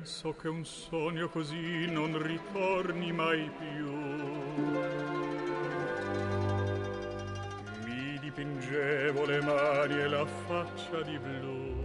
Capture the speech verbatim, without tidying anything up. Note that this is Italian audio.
penso che un sogno così non ritorni mai più. Mi dipingevo le mani e la faccia di blu,